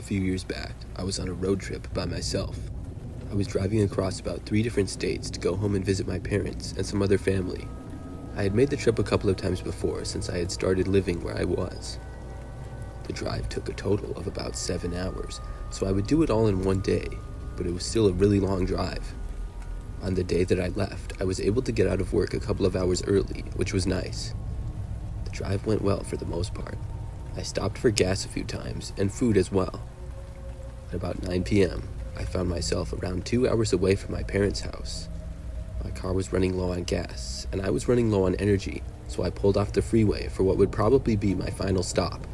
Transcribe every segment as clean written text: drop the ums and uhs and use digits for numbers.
few years back, I was on a road trip by myself. I was driving across about 3 different states to go home and visit my parents and some other family. I had made the trip a couple of times before since I had started living where I was. The drive took a total of about 7 hours, so I would do it all in one day, but it was still a really long drive. On the day that I left, I was able to get out of work a couple of hours early, which was nice. The drive went well for the most part. I stopped for gas a few times, and food as well. At about 9 p.m., I found myself around 2 hours away from my parents' house. My car was running low on gas, and I was running low on energy, so I pulled off the freeway for what would probably be my final stop.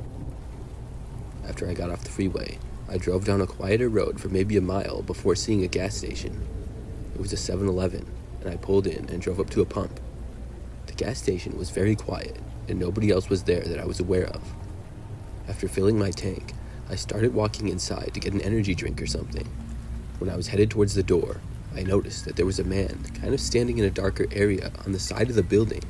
After I got off the freeway, I drove down a quieter road for maybe a mile before seeing a gas station. It was a 7-Eleven, and I pulled in and drove up to a pump. The gas station was very quiet, and nobody else was there that I was aware of. After filling my tank, I started walking inside to get an energy drink or something. When I was headed towards the door, I noticed that there was a man kind of standing in a darker area on the side of the building.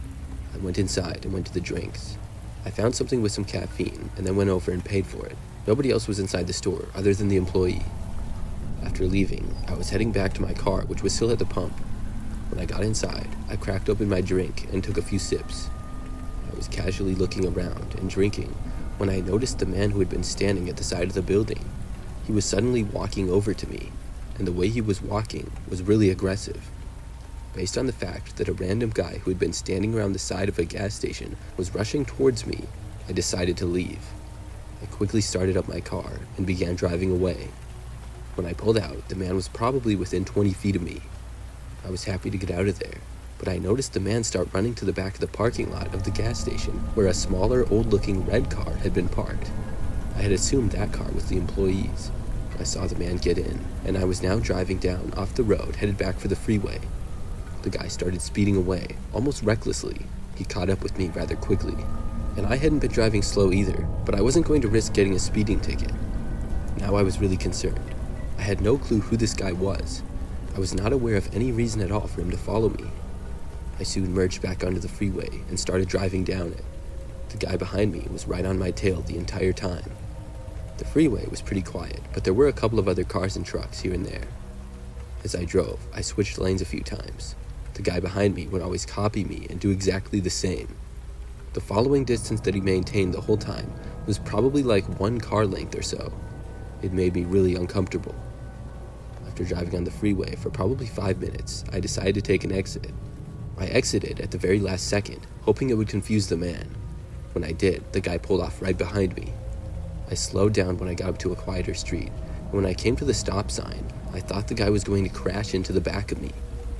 I went inside and went to the drinks. I found something with some caffeine and then went over and paid for it. Nobody else was inside the store other than the employee. After leaving, I was heading back to my car, which was still at the pump. When I got inside, I cracked open my drink and took a few sips. I was casually looking around and drinking when I noticed the man who had been standing at the side of the building. He was suddenly walking over to me, and the way he was walking was really aggressive. Based on the fact that a random guy who had been standing around the side of a gas station was rushing towards me, I decided to leave. I quickly started up my car and began driving away. When I pulled out, the man was probably within 20 feet of me. I was happy to get out of there, but I noticed the man start running to the back of the parking lot of the gas station where a smaller, old-looking red car had been parked. I had assumed that car was the employee's. I saw the man get in, and I was now driving down off the road, headed back for the freeway. The guy started speeding away, almost recklessly. He caught up with me rather quickly, and I hadn't been driving slow either, but I wasn't going to risk getting a speeding ticket. Now I was really concerned. I had no clue who this guy was. I was not aware of any reason at all for him to follow me. I soon merged back onto the freeway and started driving down it. The guy behind me was right on my tail the entire time. The freeway was pretty quiet, but there were a couple of other cars and trucks here and there. As I drove, I switched lanes a few times. The guy behind me would always copy me and do exactly the same. The following distance that he maintained the whole time was probably like 1 car length or so. It made me really uncomfortable. After driving on the freeway for probably 5 minutes, I decided to take an exit. I exited at the very last second, hoping it would confuse the man. When I did, the guy pulled off right behind me. I slowed down when I got up to a quieter street, and when I came to the stop sign, I thought the guy was going to crash into the back of me.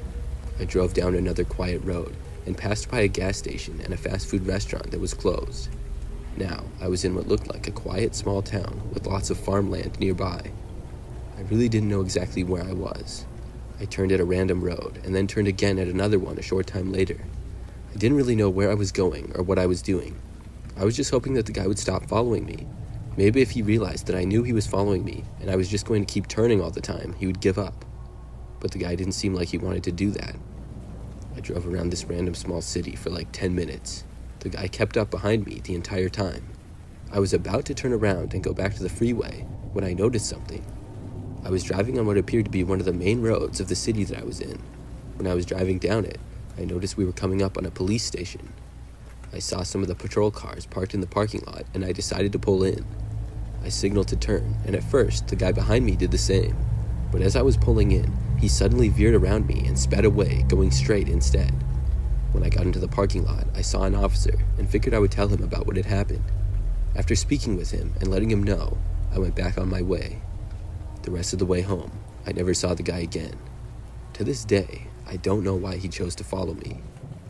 I drove down another quiet road and passed by a gas station and a fast food restaurant that was closed. Now, I was in what looked like a quiet small town with lots of farmland nearby. I really didn't know exactly where I was. I turned at a random road and then turned again at another one a short time later. I didn't really know where I was going or what I was doing. I was just hoping that the guy would stop following me. Maybe if he realized that I knew he was following me and I was just going to keep turning all the time, he would give up. But the guy didn't seem like he wanted to do that. I drove around this random small city for like 10 minutes. The guy kept up behind me the entire time. I was about to turn around and go back to the freeway when I noticed something. I was driving on what appeared to be one of the main roads of the city that I was in. When I was driving down it, I noticed we were coming up on a police station. I saw some of the patrol cars parked in the parking lot, and I decided to pull in. I signaled to turn, and at first, the guy behind me did the same. But as I was pulling in, he suddenly veered around me and sped away, going straight instead. When I got into the parking lot, I saw an officer and figured I would tell him about what had happened. After speaking with him and letting him know, I went back on my way. The rest of the way home, I never saw the guy again. To this day, I don't know why he chose to follow me.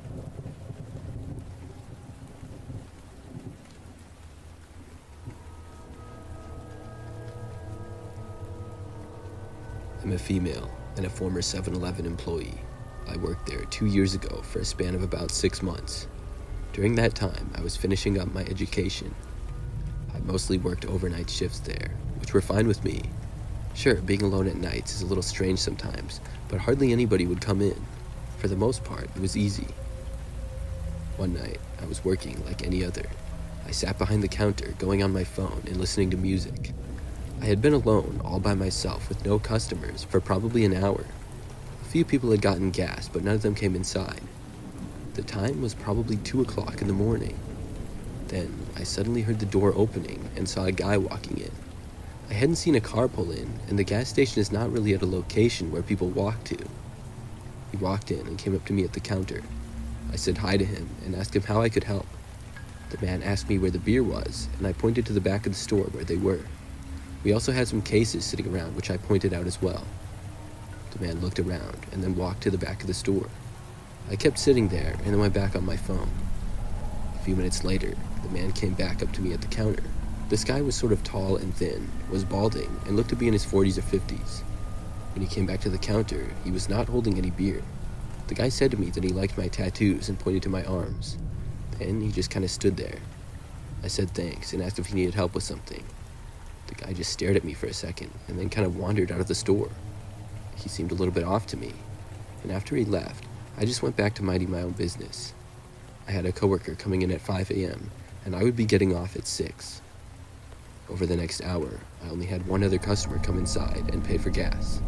I'm a female and a former 7-Eleven employee. I worked there 2 years ago for a span of about 6 months. During that time, I was finishing up my education. I mostly worked overnight shifts there, which were fine with me. Sure, being alone at nights is a little strange sometimes, but hardly anybody would come in. For the most part, it was easy. One night, I was working like any other. I sat behind the counter, going on my phone and listening to music. I had been alone, all by myself, with no customers, for probably an hour. A few people had gotten gas, but none of them came inside. The time was probably 2 o'clock in the morning. Then, I suddenly heard the door opening and saw a guy walking in. I hadn't seen a car pull in, and the gas station is not really at a location where people walk to. He walked in and came up to me at the counter. I said hi to him and asked him how I could help. The man asked me where the beer was, and I pointed to the back of the store where they were. We also had some cases sitting around, which I pointed out as well. The man looked around and then walked to the back of the store. I kept sitting there and then went back on my phone. A few minutes later, the man came back up to me at the counter. This guy was sort of tall and thin, was balding, and looked to be in his 40s or 50s. When he came back to the counter, he was not holding any beer. The guy said to me that he liked my tattoos and pointed to my arms. Then he just kind of stood there. I said thanks and asked if he needed help with something. The guy just stared at me for a second and then kind of wandered out of the store. He seemed a little bit off to me, and after he left, I just went back to minding my own business. I had a coworker coming in at 5 a.m., and I would be getting off at 6. Over the next hour, I only had one other customer come inside and pay for gas.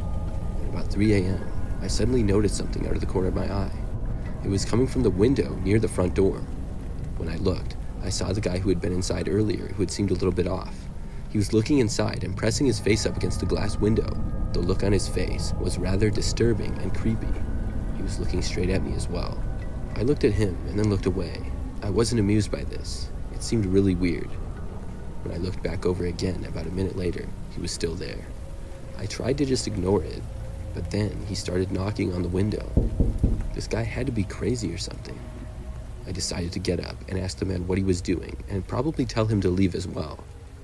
At about 3 a.m., I suddenly noticed something out of the corner of my eye. It was coming from the window near the front door. When I looked, I saw the guy who had been inside earlier, who had seemed a little bit off. He was looking inside and pressing his face up against the glass window. The look on his face was rather disturbing and creepy. He was looking straight at me as well. I looked at him and then looked away. I wasn't amused by this. It seemed really weird. When I looked back over again about a minute later, he was still there. I tried to just ignore it, but then he started knocking on the window. This guy had to be crazy or something. I decided to get up and ask the man what he was doing and probably tell him to leave as well.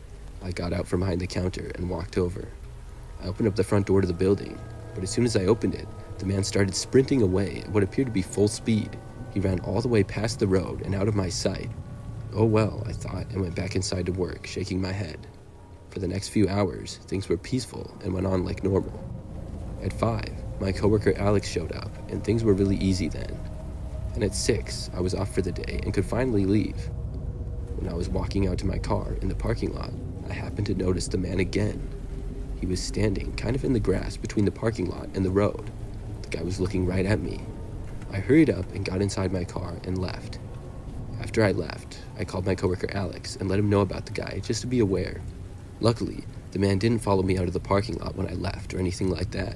I got out from behind the counter and walked over. I opened up the front door to the building, but as soon as I opened it, the man started sprinting away at what appeared to be full speed. He ran all the way past the road and out of my sight. Oh well, I thought, and went back inside to work, shaking my head. For the next few hours, things were peaceful and went on like normal. At 5, my coworker Alex showed up, and things were really easy then. And at 6, I was off for the day and could finally leave. When I was walking out to my car in the parking lot, I happened to notice the man again. He was standing kind of in the grass between the parking lot and the road. The guy was looking right at me. I hurried up and got inside my car and left. After I left, I called my coworker Alex and let him know about the guy, just to be aware. Luckily, the man didn't follow me out of the parking lot when I left or anything like that.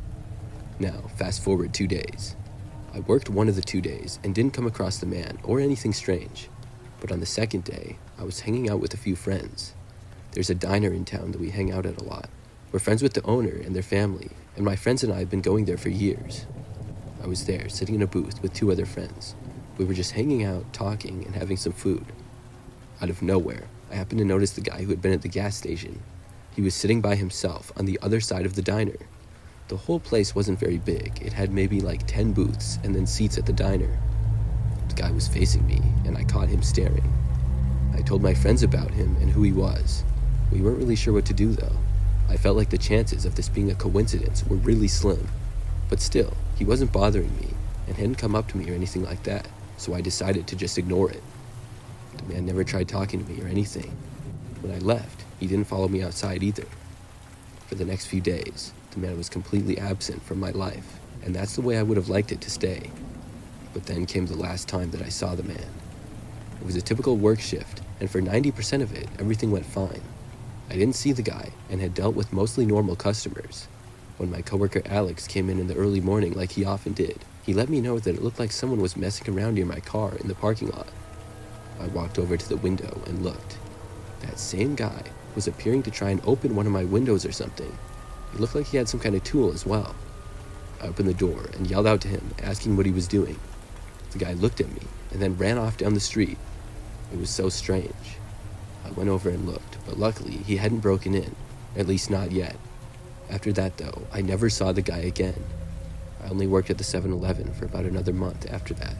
Now, fast forward 2 days. I worked one of the 2 days and didn't come across the man or anything strange. But on the second day, I was hanging out with a few friends. There's a diner in town that we hang out at a lot. We're friends with the owner and their family, and my friends and I have been going there for years. I was there, sitting in a booth with 2 other friends. We were just hanging out, talking, and having some food. Out of nowhere, I happened to notice the guy who had been at the gas station. He was sitting by himself on the other side of the diner. The whole place wasn't very big. It had maybe like 10 booths and then seats at the diner. The guy was facing me, and I caught him staring. I told my friends about him and who he was. We weren't really sure what to do, though. I felt like the chances of this being a coincidence were really slim. But still, he wasn't bothering me, and hadn't come up to me or anything like that, so I decided to just ignore it. The man never tried talking to me or anything. When I left, he didn't follow me outside either. For the next few days, the man was completely absent from my life, and that's the way I would have liked it to stay. But then came the last time that I saw the man. It was a typical work shift, and for 90% of it, everything went fine. I didn't see the guy, and had dealt with mostly normal customers. When my coworker Alex came in the early morning like he often did, he let me know that it looked like someone was messing around near my car in the parking lot. I walked over to the window and looked. That same guy was appearing to try and open one of my windows or something. It looked like he had some kind of tool as well. I opened the door and yelled out to him, asking what he was doing. The guy looked at me and then ran off down the street. It was so strange. I went over and looked, but luckily he hadn't broken in, at least not yet. After that though, I never saw the guy again. I only worked at the 7-Eleven for about another month after that.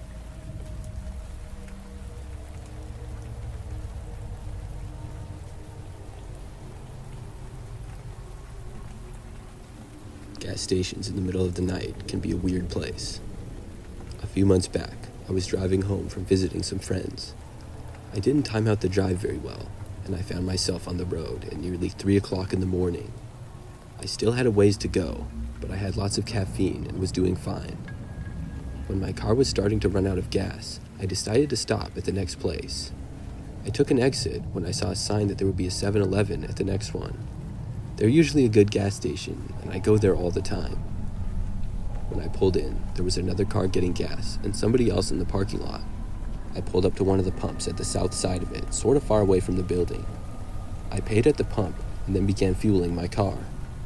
Gas stations in the middle of the night can be a weird place. A few months back, I was driving home from visiting some friends. I didn't time out the drive very well, and I found myself on the road at nearly 3 o'clock in the morning. I still had a ways to go, but I had lots of caffeine and was doing fine. When my car was starting to run out of gas, I decided to stop at the next place. I took an exit when I saw a sign that there would be a 7-Eleven at the next one. They're usually a good gas station, and I go there all the time. When I pulled in, there was another car getting gas and somebody else in the parking lot. I pulled up to one of the pumps at the south side of it, sort of far away from the building. I paid at the pump and then began fueling my car.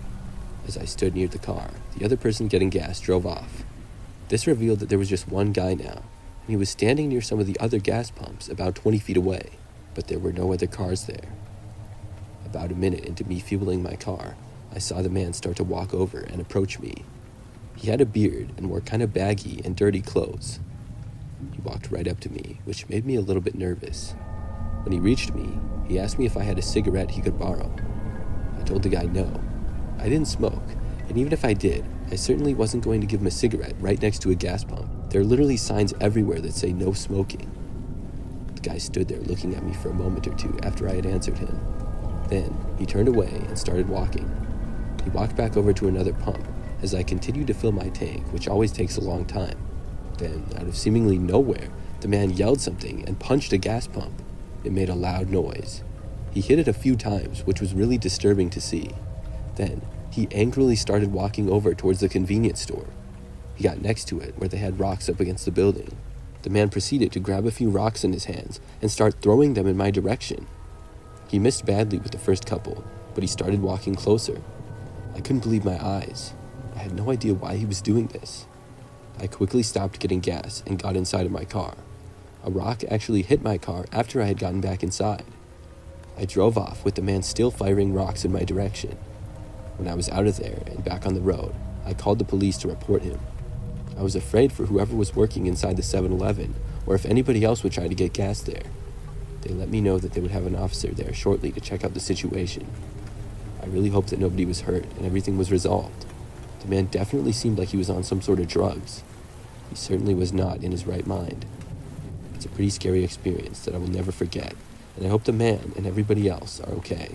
As I stood near the car, the other person getting gas drove off. This revealed that there was just one guy now, and he was standing near some of the other gas pumps about 20 feet away, but there were no other cars there. About a minute into me fueling my car, I saw the man start to walk over and approach me. He had a beard and wore kind of baggy and dirty clothes. He walked right up to me, which made me a little bit nervous. When he reached me, he asked me if I had a cigarette he could borrow. I told the guy no. I didn't smoke, and even if I did, I certainly wasn't going to give him a cigarette right next to a gas pump. There are literally signs everywhere that say no smoking. The guy stood there looking at me for a moment or two after I had answered him. Then, he turned away and started walking. He walked back over to another pump as I continued to fill my tank, which always takes a long time. Then, out of seemingly nowhere, the man yelled something and punched a gas pump. It made a loud noise. He hit it a few times, which was really disturbing to see. Then, he angrily started walking over towards the convenience store. He got next to it, where they had rocks up against the building. The man proceeded to grab a few rocks in his hands and start throwing them in my direction. He missed badly with the first couple, but he started walking closer. I couldn't believe my eyes. I had no idea why he was doing this. I quickly stopped getting gas and got inside of my car. A rock actually hit my car after I had gotten back inside. I drove off with the man still firing rocks in my direction. When I was out of there and back on the road, I called the police to report him. I was afraid for whoever was working inside the 7-Eleven, or if anybody else would try to get gas there. They let me know that they would have an officer there shortly to check out the situation. I really hoped that nobody was hurt and everything was resolved. The man definitely seemed like he was on some sort of drugs. He certainly was not in his right mind. It's a pretty scary experience that I will never forget, and I hope the man and everybody else are okay.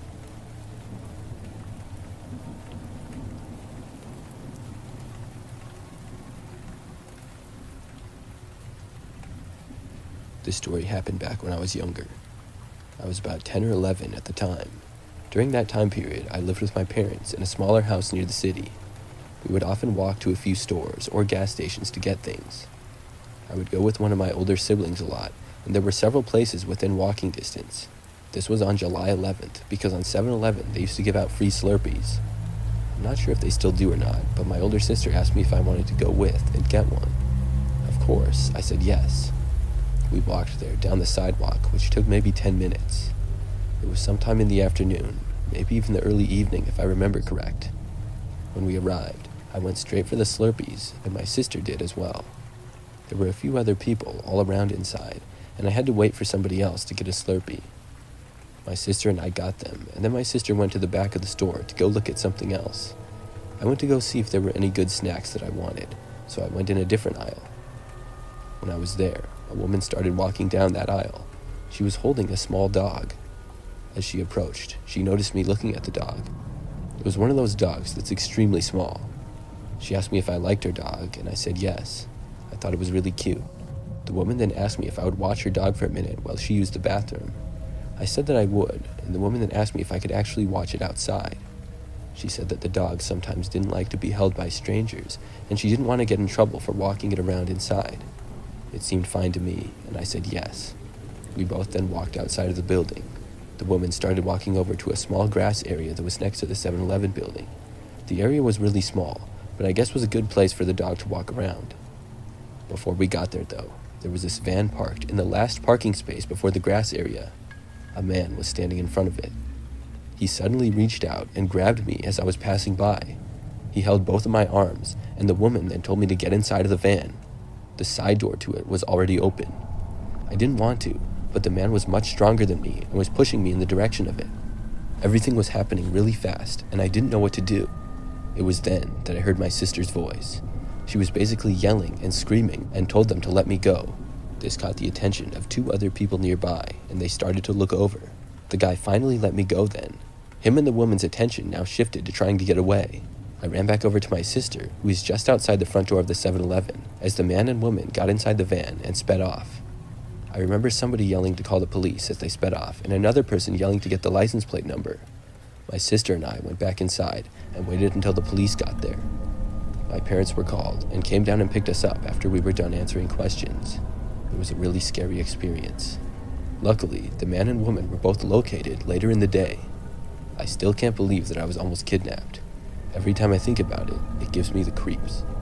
This story happened back when I was younger. I was about 10 or 11 at the time. During that time period, I lived with my parents in a smaller house near the city. We would often walk to a few stores or gas stations to get things. I would go with one of my older siblings a lot, and there were several places within walking distance. This was on July 11th, because on 7-Eleven they used to give out free Slurpees. I'm not sure if they still do or not, but my older sister asked me if I wanted to go with and get one. Of course, I said yes. We walked there down the sidewalk, which took maybe 10 minutes. It was sometime in the afternoon, maybe even the early evening if I remember correct. When we arrived, I went straight for the Slurpees, and my sister did as well. There were a few other people all around inside, and I had to wait for somebody else to get a Slurpee. My sister and I got them, and then my sister went to the back of the store to go look at something else. I went to go see if there were any good snacks that I wanted, so I went in a different aisle. When I was there, a woman started walking down that aisle. She was holding a small dog. As she approached, she noticed me looking at the dog. It was one of those dogs that's extremely small. She asked me if I liked her dog, and I said yes. I thought it was really cute. The woman then asked me if I would watch her dog for a minute while she used the bathroom. I said that I would, and the woman then asked me if I could actually watch it outside. She said that the dog sometimes didn't like to be held by strangers, and she didn't want to get in trouble for walking it around inside. It seemed fine to me, and I said yes. We both then walked outside of the building. The woman started walking over to a small grass area that was next to the 7-Eleven building. The area was really small, but I guess was a good place for the dog to walk around. Before we got there, though, there was this van parked in the last parking space before the grass area. A man was standing in front of it. He suddenly reached out and grabbed me as I was passing by. He held both of my arms, and the woman then told me to get inside of the van. The side door to it was already open. I didn't want to, but the man was much stronger than me and was pushing me in the direction of it. Everything was happening really fast, and I didn't know what to do. It was then that I heard my sister's voice. She was basically yelling and screaming and told them to let me go. This caught the attention of two other people nearby, and they started to look over. The guy finally let me go then. Him and the woman's attention now shifted to trying to get away. I ran back over to my sister, who was just outside the front door of the 7-Eleven, as the man and woman got inside the van and sped off. I remember somebody yelling to call the police as they sped off, and another person yelling to get the license plate number. My sister and I went back inside and waited until the police got there. My parents were called and came down and picked us up after we were done answering questions. It was a really scary experience. Luckily, the man and woman were both located later in the day. I still can't believe that I was almost kidnapped. Every time I think about it, it gives me the creeps.